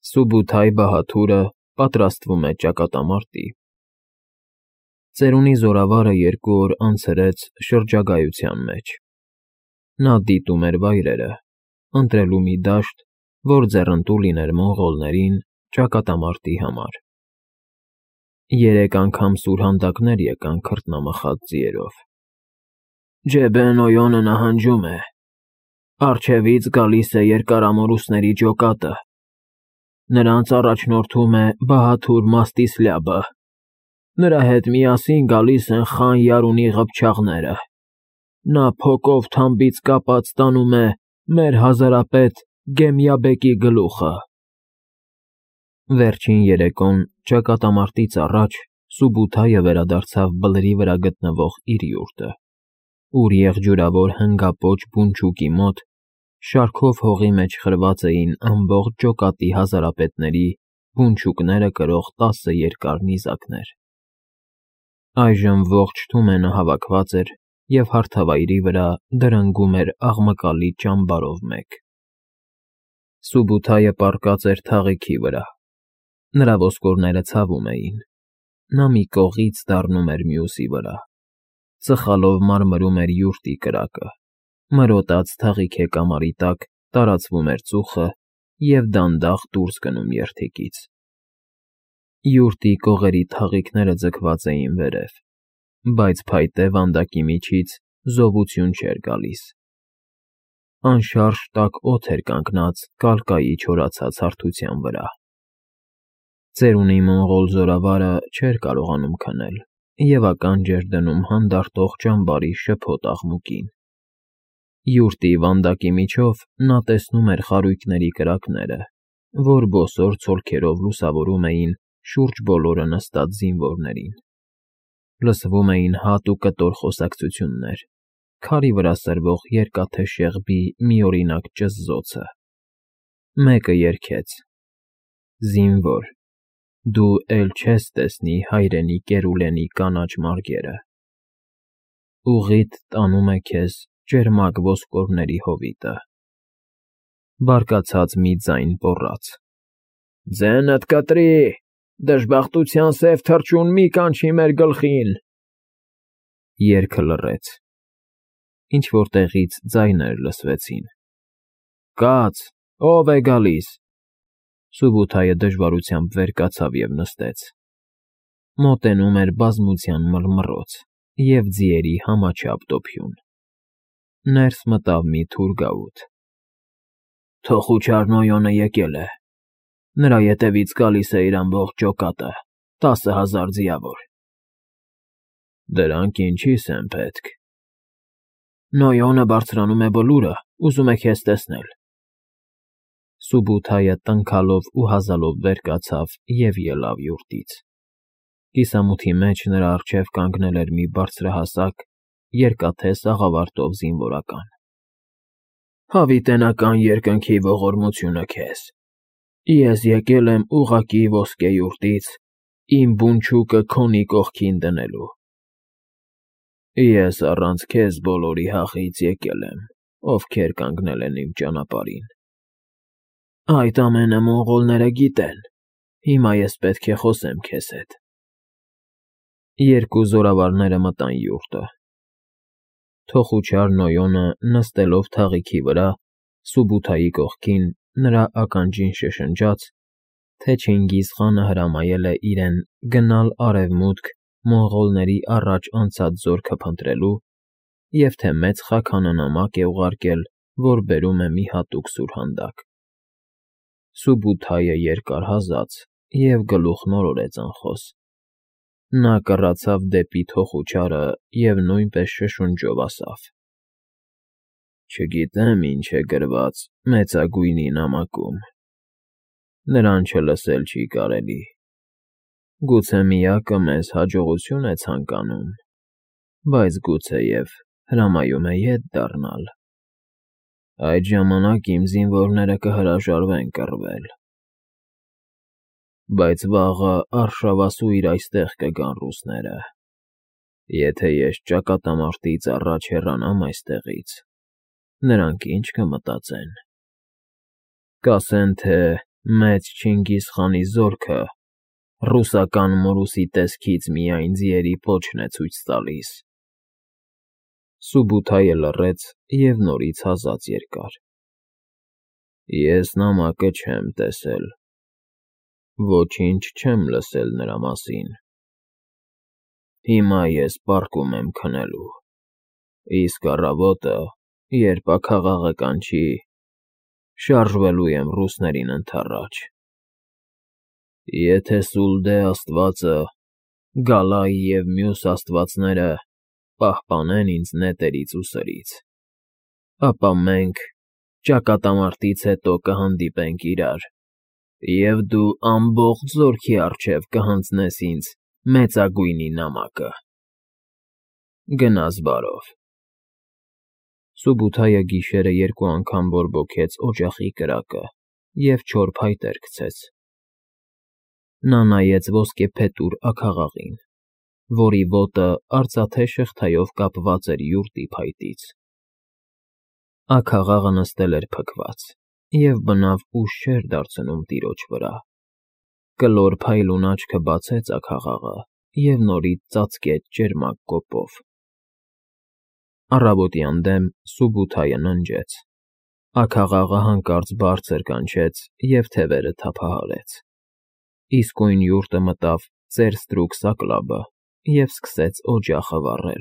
Սուբութայ Բահաթուրը պատրաստվում է ճակատամարտի։ Ծերունի զորավարը 2 օր անցրեց շրջագայության մեջ։ Նա դիտում էր վայրերը, ընտրելու մի դաշտ, որ ձեռնտու լիներ մոնղոլներին ճակատամարտի համար։ 3 անգամ սուրհանդակներ եկան քրտնամխած ձիերով։ Ջեբեն Օյոնը նահանջում է։ Առջևից գալիս է երկարամորուսների ջոկատը։ Նրանց առաջնորդում է Բահաթուր Մաստիսլյաբը։ Նրա հետ միասին գալիս են Խան Յարունի ղփչաղները։ Նա փոկով թամբից կապած տանում է մեր հազարապետ Գեմյաբեկի գլուխը։ Վերջին երեկոն ճակատամարտից առաջ Սուբութայը վերադարձավ բլրի վրա գտնվող իր յուրտը, ուր եղջյուրավոր հնգապոչ բունչուկի մոտ շարքով հողի մեջ խրված էին ամբողջ ջոկատի հազարապետների բունչուկները կրող 10 երկար նիզակներ։ Այժմ ողջ Թումենը հավաքված էր և հարթավայրի վրա դրնգում էր աղմկալի ճամբարով մեկ։ Սուբութայը պառկած էր թաղիքի վրա։ Նրա ոսկորները ցավում էին։ Նա մի կողից դառնում էր մյուսի վրա։ Ծխալով մարմրում էր յուրտի կրակը։ Մրոտած թաղիքի կամարի տակ տարածվում էր ծուխը և դանդաղ դուրս գնում երդիկից։ Յուրտի կողերի թաղիքները ձգված էին վերև, բայց փայտե վանդակի միջից զովություն չէր գալիս։ Անշարժ տաք օդ էր կանգնած կալկայի չորացած հարթության վրա։ Ծերունի մոնղոլ զորավարը չէր կարողանում քնել և ականջ էր դնում հանդարտող ճամբարի շփոթ աղմուկին։ Յուրտի վանդակի միջով նա տեսնում էր խարույկների կրակները, որ բոսոր ցոլքերով լուսավորում էին շուրջ բոլորը նստած զինվորներին։ Լսվում էին հատ ու կտոր խոսակցություններ, քարի վրա սրվող երկաթե շեղբի միօրինակ ճզզոցը։ Մեկը երգեց. «Զինվոր, դու էլ չես տեսնի հայրենի Կերուլենի կանաչ մարգերը։ Ուղիդ տանում է քեզ ճերմակ ոսկորների հովիտը»։ Բարկացած մի ձայն պոռաց. «Ձենդ կտրի, դժբախտության սև թռչուն մի կանչի մեր գլխին»։ Երգը լռեց։ Ինչ-որ տեղից ձայներ լսվեցին. «Կաց, ո՞վ է գալիս»։ Սուբութայը դժվարությամբ վեր կացավ և նստեց։ Մոտենում էր բազմության մռմռոց և ձիերի համաչափ դոփյուն։ Ներս մտավ մի թուրգաուտ։ Թոխուչար Նոյոնը եկել է։ Նրա ետևից գալիս է իր ամբողջ ջոկատը, 10,000 ձիավոր։ Դրանք ինչի՞ս են պետք։ Նոյոնը բարձրանում է բլուրը, ուզում է քեզ տեսնել։ Սուբութայը տնքալով ու հազալով վեր կացավ և ելավ յուրտից։ Կիսամութի մեջ նրա առջև կանգնել էր մի բարձրահասակ, երկաթե սաղավարտով զինվորական։ Հավիտենական երկնքի ողորմությունը քեզ։ Ես եկել եմ ուղղակի ոսկե յուրտից, իմ բունչուկը քոնի կողքին դնելու։ Ես առանց քեզ բոլորի հախից եկել եմ, ովքեր կանգնել են իմ ճանապարհին։ Այդ ամենը մոնղոլները գիտեն, հիմա ես պետք է խոսեմ քեզ հետ։ Երկու զորավարները մտան յուրտը։ Թոխուչար Նոյոնը նստելով թաղիքի վրա, Սուբութայի կողքին, նրա ականջին շշնջաց, թե Չինգիզխանը հրամայել է իրեն գնալ արևմուտք մոնղոլների առաջ անցած զորքը փնտրելու և թե մեծ խաքանը նամակ է ուղարկել, որ բերում է մի հատուկ սուրհանդակ։ Սուբութայը երկարհազաց և գլուխն օրորեց անխոս։ Նա կռացավ դեպի թոխուչարը և նույնպես շշունջով ասավ. Չգիտեմ ինչ է գրված մեծագույնի նամակում։ Նրան չլսել չի կարելի։ Գուցե միակը մեզ հաջողություն է ցանկանում, բայց գուցեև հրամայում է ետ դառնալ։ Այդ ժամանակ իմ զինվորները կհրաժարվեն կռվել։ Բայց վաղը արշավասույր այստեղ կգան ռուսները։ Եթե ես ճակատամարտից առաջ հեռանամ այստեղից, նրանք ինչ կմտածեն։ Կասեն, թե Մեծ Չինգիզ խանի զորքը ռուսական մորուսի տեսքից միայն ձիերի պոչն է ցույց տալիս։ Սուբութայը լռեց և նորից հազաց երկար։ Ես նամակը չեմ տեսել, ոչինչ չեմ լսել նրա մասին։ Հիմա ես պառկում եմ քնելու, իսկ առավոտը, երբ աքաղաղը կանչի, շարժվելու եմ ռուսներին ընդառաջ։ Եթե Սուլդե աստվածը, Գալայի և մյուս աստվածները պահպանեն ինձ նետերից ու սրից, ապա մենք ճակատամարտից հետո կհանդիպենք իրար, և դու ամբողջ զորքի առջև կհանձնես ինձ մեծագույնի նամակը։ Գնաս բարով։ Սուբութայը գիշերը երկու անգամ բորբոքեց օջախի կրակը և չոր փայտեր գցեց։ Նա նայեց ոսկեփետուր աքաղաղին, որի ոտը արծաթե շղթայով կապված էր յուրտի փայտից։ Աքաղաղը նստել էր փքված և բնավ ուժ չէր դարձնում տիրոջ վրա։ Կլոր փայլուն աչքը բացեց աքաղաղը և նորից ծածկեց ճերմակ կոպով։ Առավոտյան դեմ Սուբութայը ննջեց։ Աքաղաղը հանկարծ բարձր կանչեց և թևերը թափահարեց։ Իսկույն յուրտը մտավ ծեր-ստրուկ Սակլաբը և սկսեց օջախը վառել։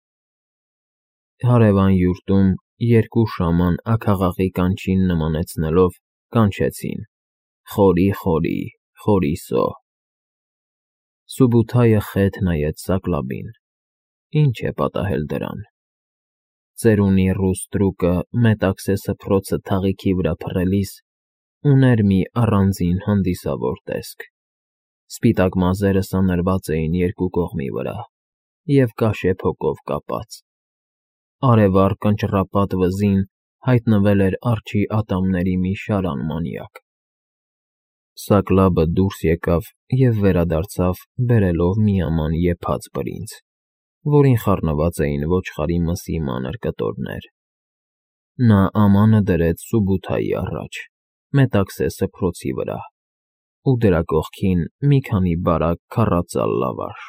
Հարևան յուրտում երկու շաման աքաղաղի կանչին նմանեցնելով կանչեցին. «Խորի, խորի, խորիսո»։ Սուբութայը խեթ նայեց Սակլաբին. ինչ է պատահել դրան։ Ծերունի ռուս ստրուկը մետաքսե սփռոցը թաղիքի վրա փռելիս ուներ մի առանձին հանդիսավոր տեսք։ Սպիտակ մազերը սանրված էին երկու կողմի վրա և կաշե փոկով կապած։ Արևառ կնճռապատ վզին հայտնվել էր արջի ատամների մի շարան մանյակ։ Սակլաբը դուրս եկավ և վերադարձավ բերելով միաման եփած բրինձ, որին խառնված էին ոչխարի մսի մանր կտորներ։ Նա ամանը դրեց Սուբութայի առաջ, մետաքսե սփռոցի վրա, ու դրա կողքին մի քանի բարակ քառածալ լավաշ։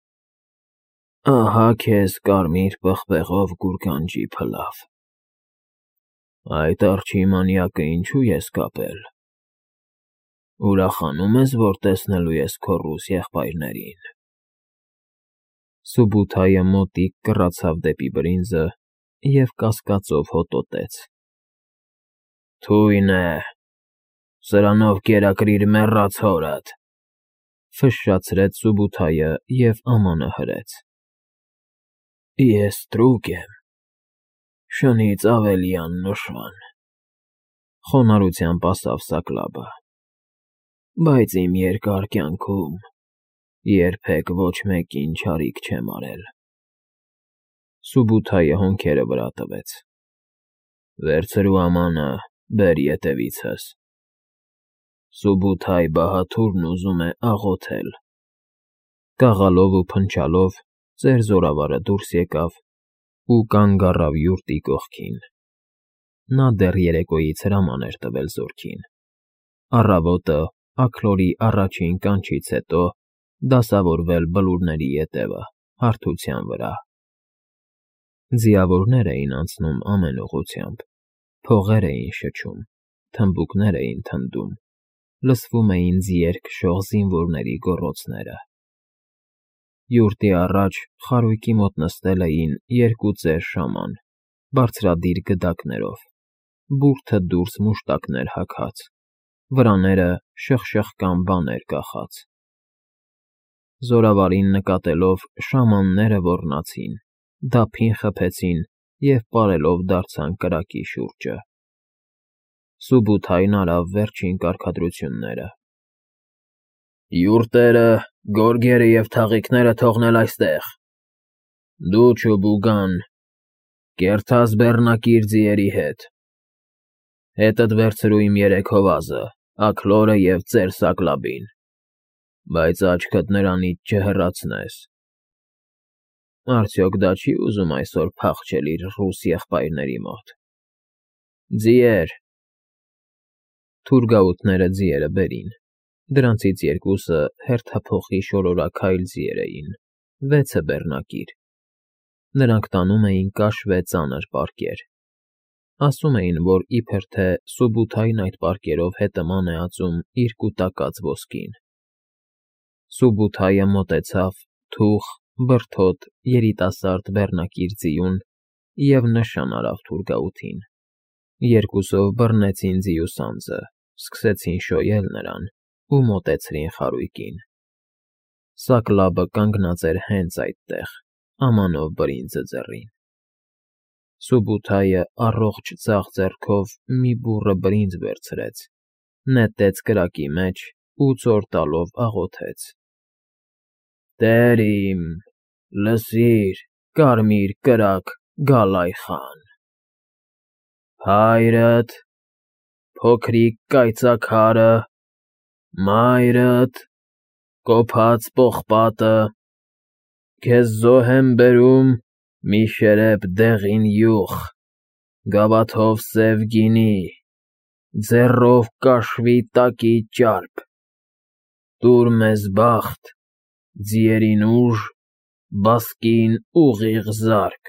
Ահա քեզ կարմիր պղպեղով գուրգանջի փլավ։ Այդ արջի մանյակը ինչու ես կապել։ Ուրախանո՞ւմ ես, որ տեսնելու ես քո ռուս եղբայրներին։ Սուբութայը մոտիկ կռացավ դեպի բրինձը և կասկածով հոտոտեց. Թույն է, սրանով կերակրիր մեռած հորդ։ Ֆշշացրեց Սուբութայը և ամանը հրեց։ Ես ստրուկ եմ, շնից ավելի աննշան, խոնարհությամբ ասավ Սակլաբը, բայց իմ երկար կյանքում երբեք ոչ մեկին չարիք չեմ արել։ Սուբութայը հոնքերը վրա տվեց։ Վերցրու ամանը, բեր ետևիցս։ Սուբութայ Բահաթուրն ուզում է աղոթել։ Կաղալով ու փնչալով ծեր զորավարը դուրս եկավ ու կանգ առավ յուրտի կողքին։ Նա դեռ երեկոյից հրաման էր տվել զորքին։ Առավոտը աքլորի առաջին կանչից հետո դասավորվել բլուրների ետևը հարթության վրա։ Ձիավորներ էին անցնում ամեն ուղղությամբ, փողեր էին շչում, թմբուկներ էին թնդում, լսվում էին ձիեր քշող զինվորների գոռոցները։ Յուրտի առաջ խարույկի մոտ նստել էին երկու ծեր շաման, բարձրադիր գդակներով, բուրդը դուրս մուշտակներ հագած, վրաները շխշխկան բաներ կախած։ Զորավարին նկատելով շամանները ոռնացին, դափին խփեցին և պարելով դարձան կրակի շուրջը։ Սուբութայն արավ վերջին կարգադրությունները. Յուրտերը, գորգերը և թաղիքները թողնել այստեղ։ Դու, Չոբուգան, կերթած բեռնակիր ձիերի հետ։ Հետդ վերցրու իմ երեք հովազը, Աքլորը և ծեր Սակլաբին, բայց աչքդ նրանից չհեռացնես։ Արդյոք դա չի ուզում այսօր փախչել իր ռուս եղբայրների մոտ։ Ձիեր, Թուրգաուտները ձիերը բերին։ Դրանցից երկուսը հերթափոխի շորորաքայլ ձիեր էին, 6-ը բեռնակիր։ Նրանք տանում էին կաշվե ծանր պարկեր։ Ասում էին, որ իբր թե Սուբութային այդ պարկերով հետման է ածում իր կուտակած ոսկին։ Սուբութայը մոտեցավ թուխ, բրդոտ, երիտասարդ բեռնակիր ձիուն և նշան արավ թուրգաուտին։ Երկուսով բռնեցին ձիու սանձը, սկսեցին շոյել նրան ու մոտեցրին խարույկին։ Սակլաբը կանգնած էր հենց այդտեղ, ամանով բրինձը ձեռին։ Սուբութայը առողջ ձախ ձեռքով մի բուռը բրինձ վերցրեց, նետեց կրակի մեջ ու ձոր տալով աղոթեց. «Տեր իմ, լսիր, կարմիր կրակ Գալայ խան, հայրդ, փոքրիկ կայծաքարը, մայրդ, կոփած պողպատը, քեզ զոհ եմ բերում մի շերեպ դեղին յուղ, գավաթով սև գինի, ձեռով կաշվի տակի ճարպ, տուր մեզ բախտ, ձիերին ուժ, բասկին ուղիղ զարկ»։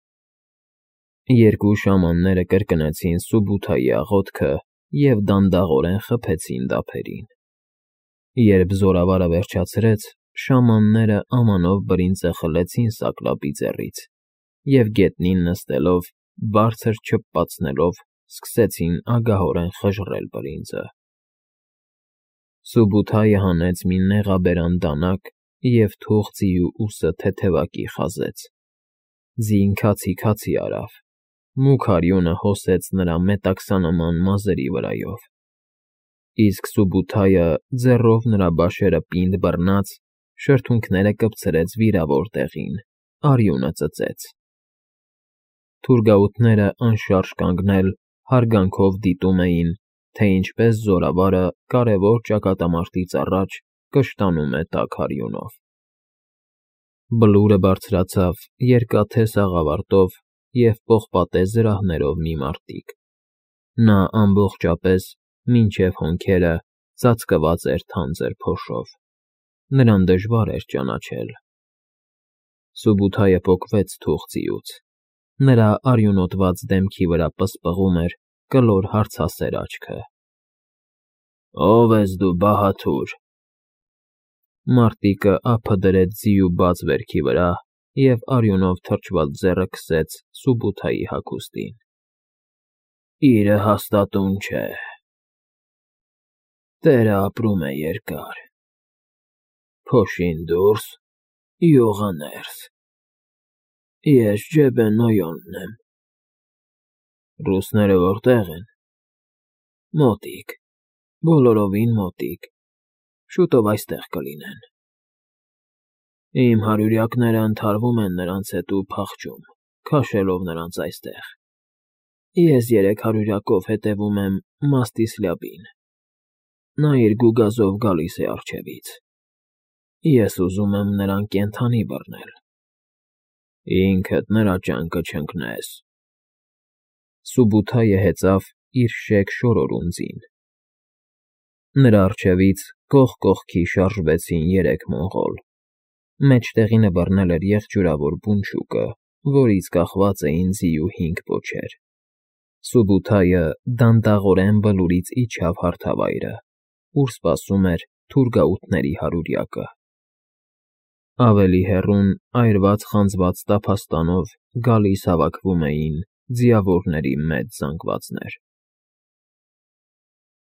Երկու շամանները կրկնեցին Սուբութայի աղոթքը և դանդաղորեն խփեցին դափերին։ Երբ զորավարը վերջացրեց, շամանները ամանով բրինձը խլեցին Սակլաբի ձեռից և գետնին նստելով, բարձր չփպացնելով, սկսեցին ագահորեն խժռել բրինձը։ Սուբութայը հանեց մի նեղաբերան դանակ և թուխ ձիու ուսը թեթևակի խազեց։ Ձին քացի արավ, մուգ արյունը հոսեց նրա մետաքսանման մազերի վրայով։ Իսկ Սուբութայը ձեռով նրա բաշերը պինդ բռնած, շրթունքները կպցրեց վիրավոր տեղին, արյունը ծծեց։ Թուրգաուտները անշարժ կանգնել, հարգանքով դիտում էին, թե ինչպես զորավարը կարևոր ճակատամարտից առաջ կշտանում է տաք արյունով։ Բլուրը բարձրացավ երկաթե սաղավարտով և պողպատե զրահներով մի մարտիկ։ Նա ամբողջապես, մինչև հոնքերը, ծածկված էր թանձր փոշով։ Նրան դժվար էր ճանաչել։ Սուբութայը պոկվեց թուխ ձիուց։ Նրա արյունոտված դեմքի վրա պսպղում էր կլոր հարցասեր աչքը։ «Ո՞վ ես դու, բահաթուր»։ Մարտիկը ափը դրեց ձիու բաց վերքի վրա և արյունով թրջված ձեռը քսեց Սուբութայի հագուստին։ «Իրը հաստատուն չէ։ Տերը ապրում է երկար։ Փոշին դուրս, յուղը ներս։ Ես Ջեբեն Նոյոնն եմ։ Ռուսները որտե՞ղ են։ Մոտիկ, բոլորովին մոտիկ, շուտով այստեղ կլինեն։ Իմ հարյուրյակները ընդհարվում են նրանց հետ ու փախչում, քաշելով նրանց այստեղ։ Ես 300-յակով հետևում եմ Մաստիսլյաբին։ Նա իր գուգազով գալիս է առջևից։ Ես ուզում եմ նրան կենդանի բռնել։ Ինքդ նրա ճանկը չընկնես»։ Սուբութայը հեծավ իր շեք շորորուն ձին։ Նրա առջևից կողք կողքի շարժվեցին 3 մոնղոլ։ Մեջտեղինը բռնել էր եղջյուրավոր բունչուկը, որից կախված էին ձիու 5 պոչեր։ Սուբութայը դանդաղորեն բլուրից իջավ հարթավայրը, ուր սպասում էր թուրգաուտների հարյուրյակը։ Ավելի հեռուն, այրված խանձված տափաստանով գալիս հավաքվում էին ձիավորների մեծ զանգվածներ։